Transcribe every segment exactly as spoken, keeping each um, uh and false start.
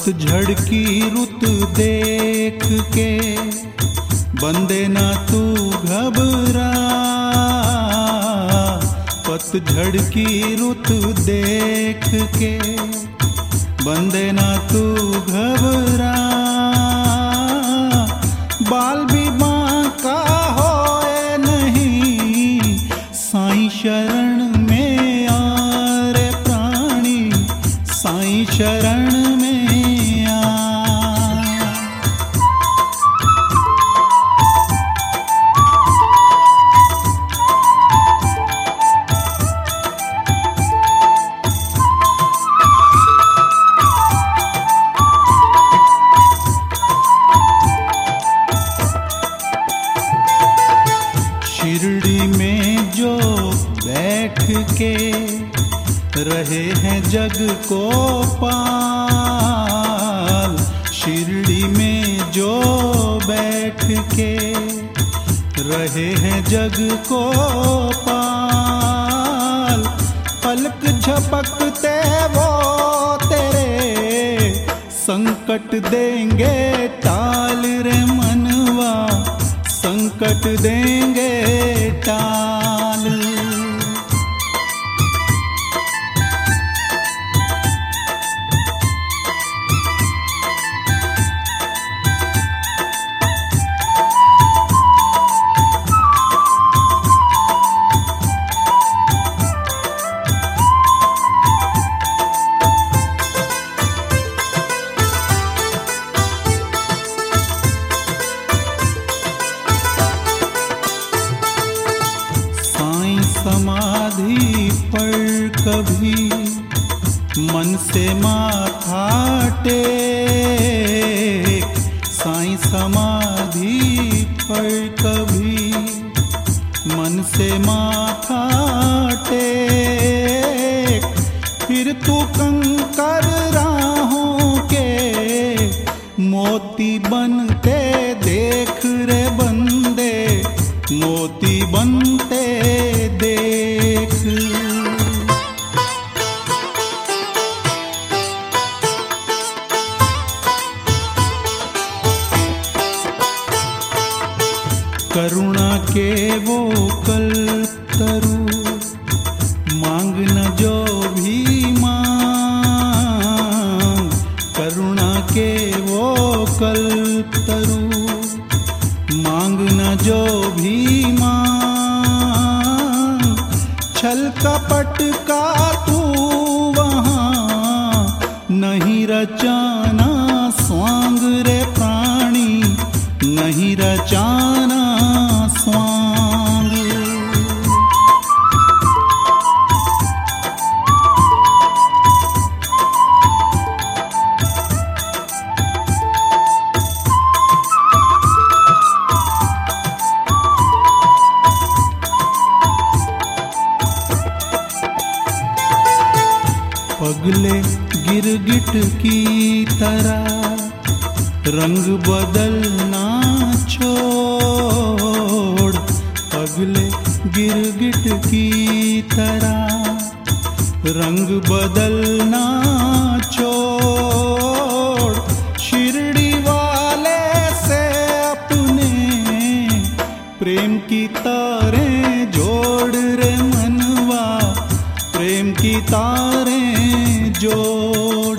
पतझड़ की रुत देख के बंदे ना तू घबरा, पतझड़ की रुत देख के बंदे ना तू घबरा। बाल भी बांका होए नहीं, साईं शरण में आ रे प्राणी, साईं शरण में आ। शिरडी में जो बैठ के रहे हैं जग को पाल, शिरडी में जो बैठ के रहे हैं जग को पाल, पलक झपकते वो तेरे संकट देंगे टाल रे मनवा, संकट देंगे टाल। समाधि पर कभी मन से माथा टेक, साईं समाधि पर कभी मन से माथा टेक, फिर तू कंकर राहों के मोती बनते देख रे बंदे, मोती बनते देख। करुणा के वो कल्पतरु मांग न जो भी मांग, करुणा के वो कल्पतरु मांग न जो भी मांग, छल कपट का तू वहाँ नहीं रचाना स्वांग रे प्राणी, नहीं रचाना स्वांग। पगले गिरगिट की तरह रंग बदलना छोड़, पगले गिरगिट की तरह रंग बदलना छोड़, शिरडी वाले से अपने प्रेम की तारें जोड़ रे मनवा, प्रेम की तारें जोड़।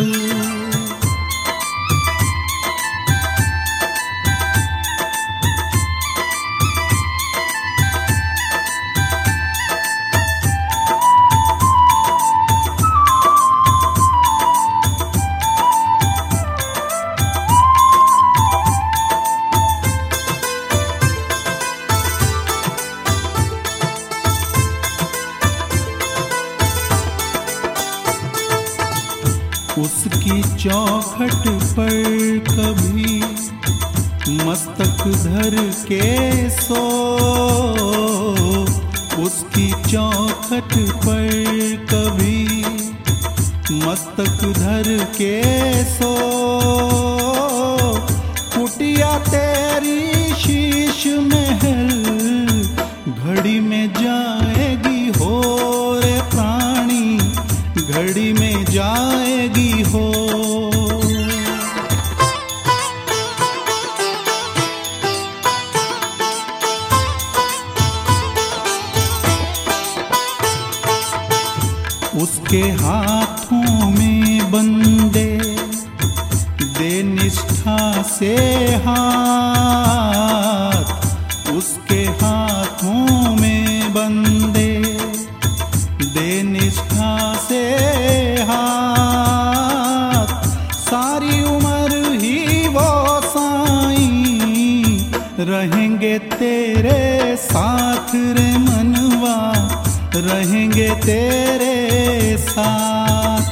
उसकी चौखट पर कभी मस्तक धर के सो, उसकी चौखट पर कभी मस्तक धर के सो, कुटिया तेरी शीश महल घड़ी में जाएगी हो रे प्राणी, घड़ी में जाएगी हो। उसके हाथों में बंदे दे निष्ठा से हाथ, उसके हाथों में बंदे दे निष्ठा से हाथ। सारी उम्र ही वो साईं रहेंगे तेरे साथ रे मनवा, रहेंगे तेरे साथ।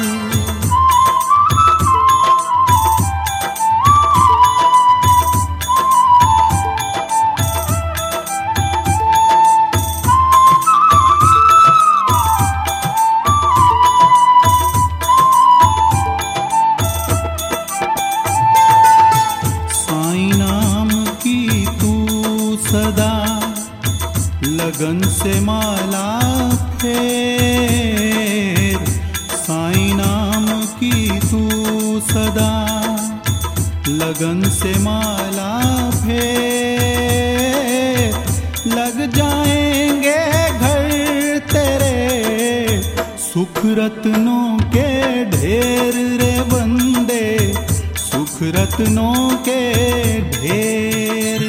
साईं नाम की तू सदा लगन से माला फेर, साईं नाम की तू सदा लगन से माला फेर। लग जाएंगे घर तेरे सुख रत्नों के ढेर रे बंदे, सुख रत्नों के ढेर।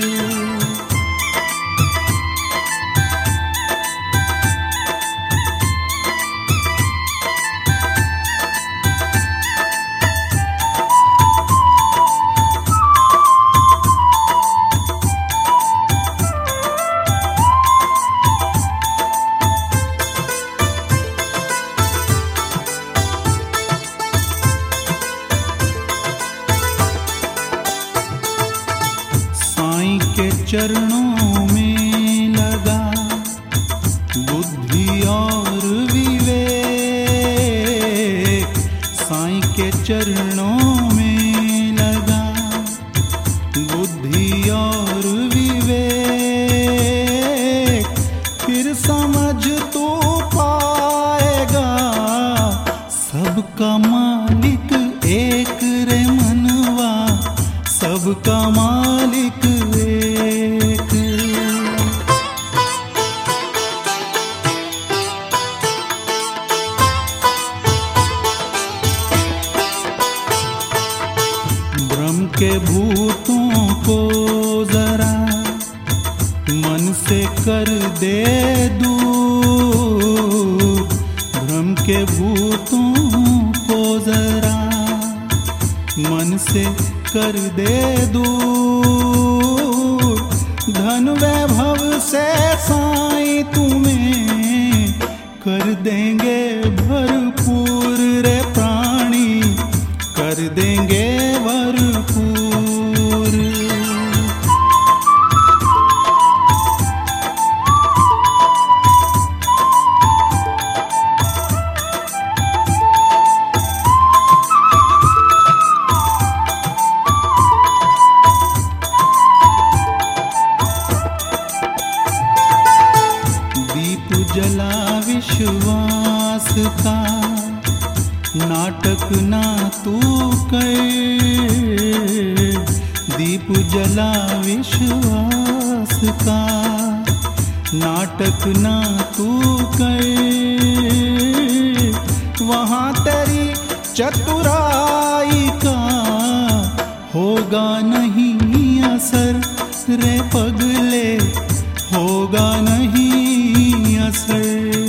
साईं के चरणों में लगा बुद्धि और विवेक, साईं के चरणों में लगा बुद्धि और विवेक। फिर समझ तू पाएगा सबका मालिक एक रे मनवा, सबका मालिक एक। ब्रह्म के भूतों को जरा मन से कर दे दूर, ब्रह्म के भूतों को जरा मन से कर दे दूर। धन वैभव से साईं तुम्हें कर देंगे भरपूर रे प्राणी, कर देंगे भरपूर। जला विश्वास का नाटक ना तू कर, दीप जला विश्वास का नाटक ना तू कर। वहाँ तेरी चतुराई का होगा नहीं असर रे पगले, होगा नहीं असर।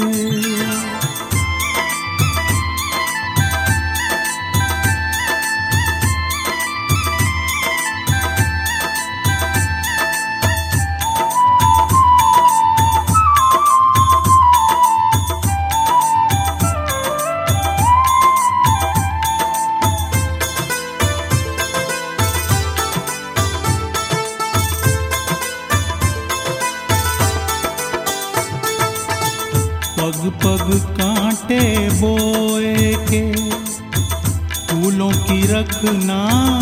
पग पग कांटे बोए के फूलों की रखना,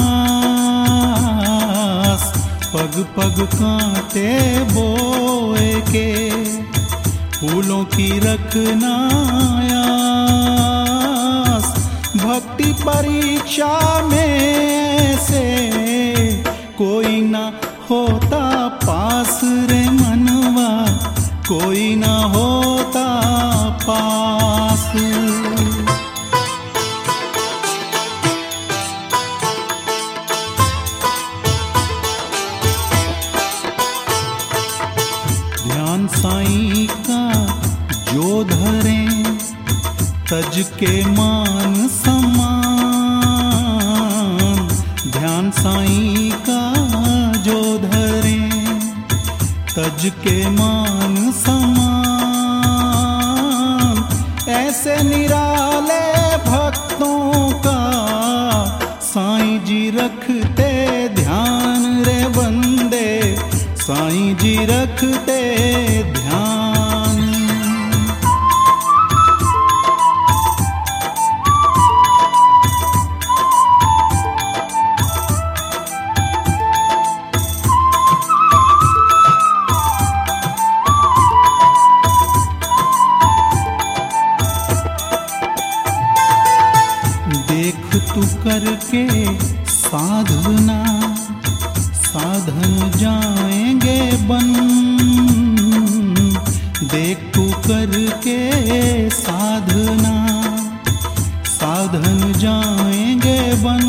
पग पग कांटे बोए के फूलों की रखना। भक्ति परीक्षा में से कोई ना होता पास रे मनवा, कोई ना होता पास। साईं का जो धरे, तज के मान सम्मान। ध्यान साईं का जो धरे, तज के मान सम्मान। ऐसे निराले भक्तों का साईं जी रखते ध्यान रे बंदे, साईं जी रखते ध्यान। देख तू करके साधना, साधन जाएंगे बन। देख तू करके साधना, साधन जाएंगे बन।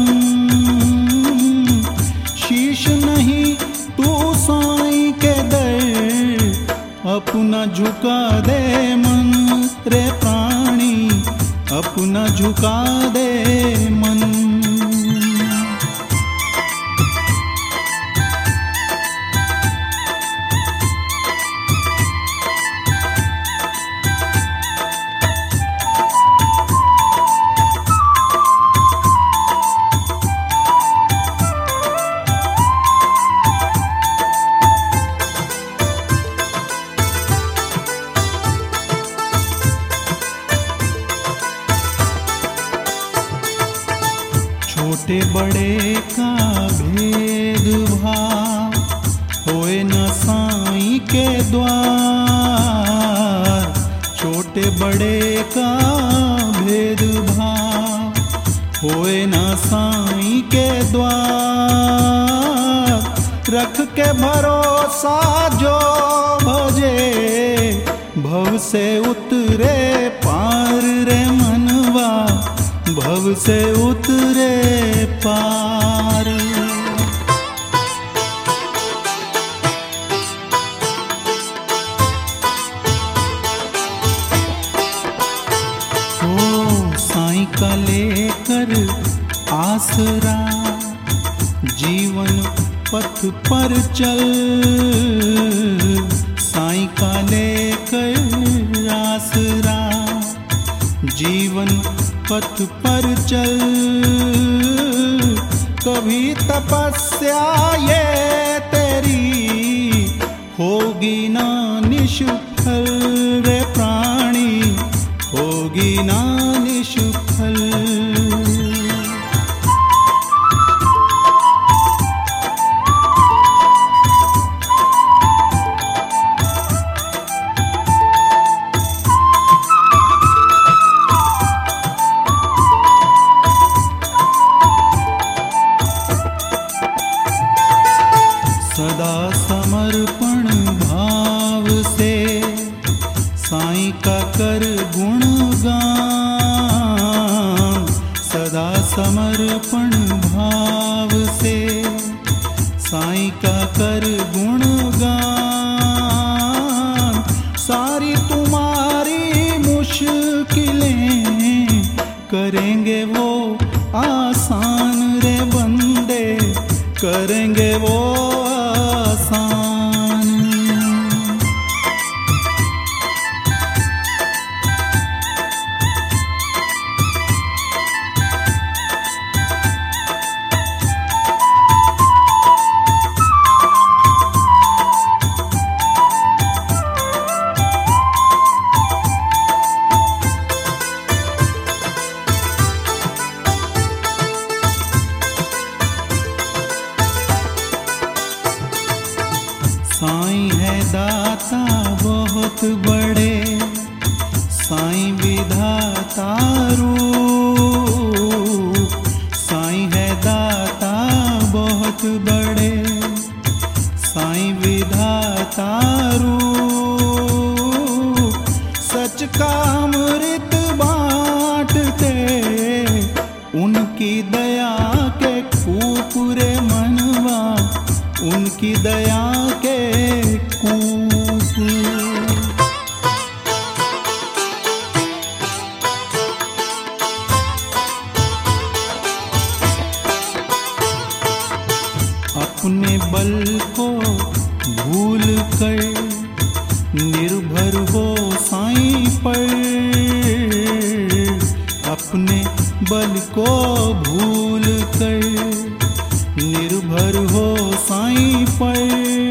शीश नहीं तू साईं के दर, अपना झुका दे मन रे प्राणी, अपना झुका दे मन। छोटे बड़े का भेदभाव होए न साईं के द्वार। छोटे बड़े का भेदभाव होए न साईं के द्वार। रख के भरोसा जो भजे, भव से उतरे पार रे मनवा, भव से उतरे पार। ओ साईं का लेकर आसरा, जीवन पथ पर चल। साईं का लेकर आसरा, जीवन पथ पर चल। कभी तपस्या ये तेरी होगी ना निष्फल रे प्राणी, होगी ना निष्फल। सदा समर्पण भाव से साईं का कर गुणगान। सदा समर्पण भाव से साईं का कर गुणगान। सारी तुम्हारी मुश्किलें करेंगे वो आसान रे बंदे, करेंगे वो आसान। साईं है दाता बहुत बड़े, साईं विधाता रूप। साईं है दाता बहुत बड़े, साईं विधाता रूप। सच का अमृत बांटते, उनकी दया के कूप रे मनवा, उनकी दया के कूप। अपने बल को भूल कर निर्भर हो साईं पर, अपने बल को भूल कर निर्भर हो साईं पर।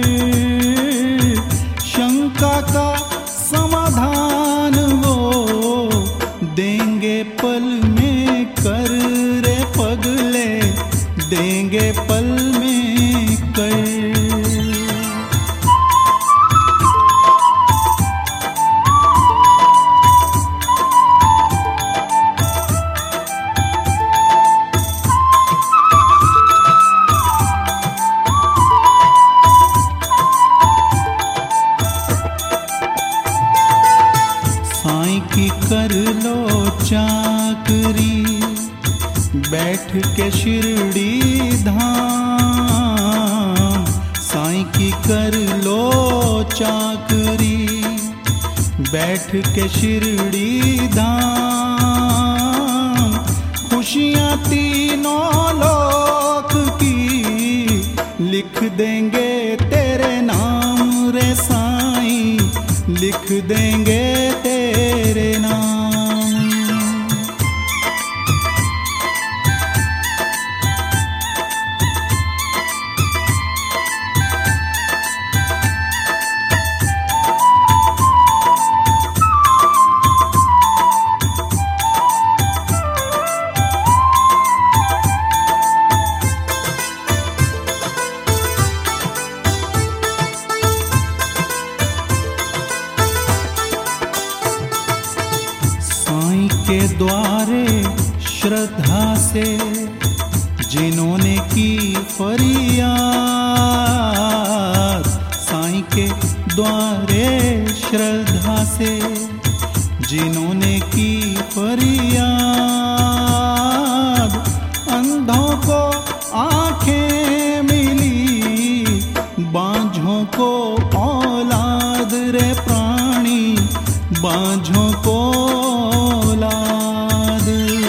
शंका का समाधान वो देंगे पल में कर रे पगले, देंगे पल में कर। साईं की कर लो चाकरी बैठ के शिरडी धाम, साईं की कर लो चाकरी बैठ के शिरडी धाम। खुशियाँ तीनों लोक की लिख देंगे तेरे नाम रे साईं, लिख देंगे तेरे नाम। साईं के द्वारे श्रद्धा से जिन्होंने की फरियाद, साईं के द्वारे श्रद्धा से जिन्होंने की फरियाद। अंधों को आंखें मिली, बांझों को औलाद रे प्राणी, बांझों को औलाद।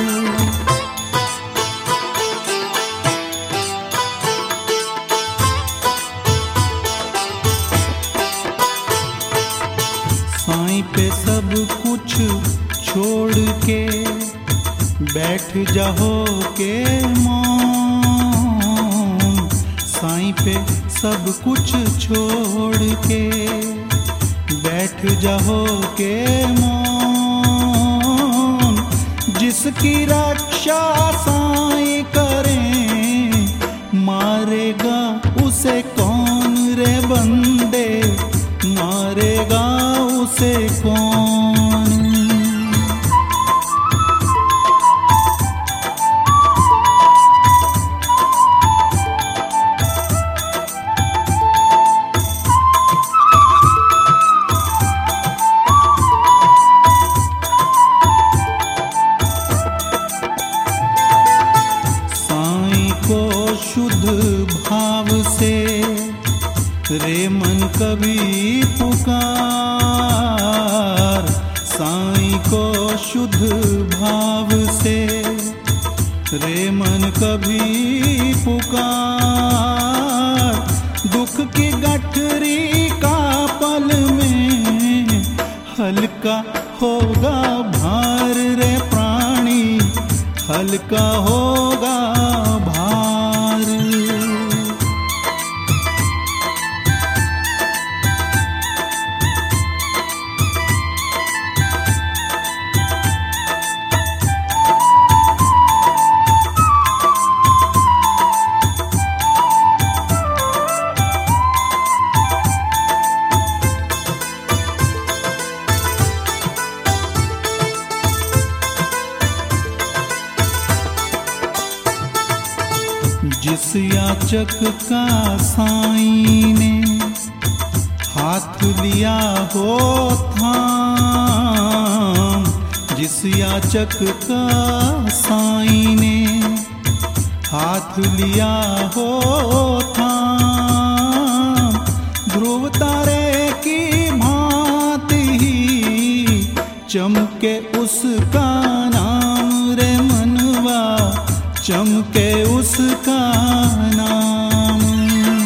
साईं पे सब कुछ छोड़ के बैठ जाओ के मौन, साईं पे सब कुछ छोड़ के बैठ जाओ के मौन। जिसकी रक्षा साईं करें मारेगा उसे कौन रे बंदे, मारेगा उसे कौन। शुद्ध भाव से रे मन कभी पुकार, साईं को शुद्ध भाव से रे मन कभी पुकार। दुख की गठरी का पल में हल्का होगा भार रे प्राणी, हल्का होगा भार। जिस याचक का साईं ने हाथ लिया हो थाम, जिस याचक का साईं ने हाथ लिया हो थाम। ध्रुव तारे की भांति ही चमके उसका नाम रे मनवा, चमके उसका नाम।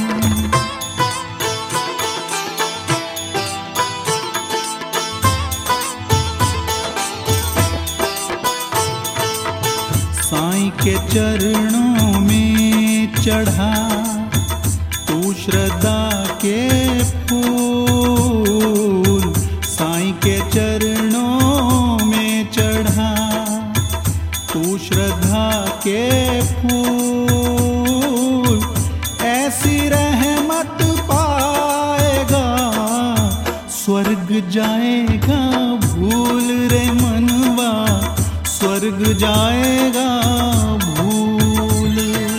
चढ़ा, तू श्रद्धा के फूल साईं के चरणों में चढ़ा, तू श्रद्धा के फूल ऐसी रहमत पाएगा, स्वर्ग जाएगा भूल रे मनवा, स्वर्ग जाएगा भूल।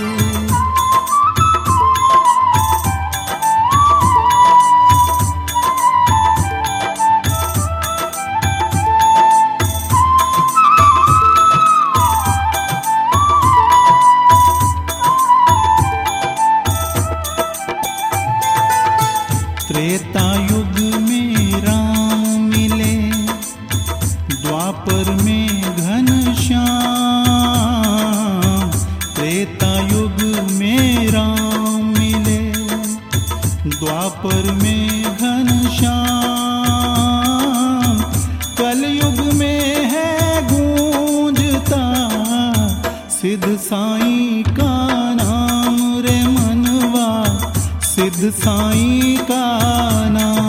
त्रेता युग में राम मिले, द्वापर में घनश्याम, त्रेता युग में राम मिले, द्वापर में घनश्याम, कलयुग में है गूंजता सिद्ध साईं का नाम रे मनवा, सिद्ध साईं का नाम।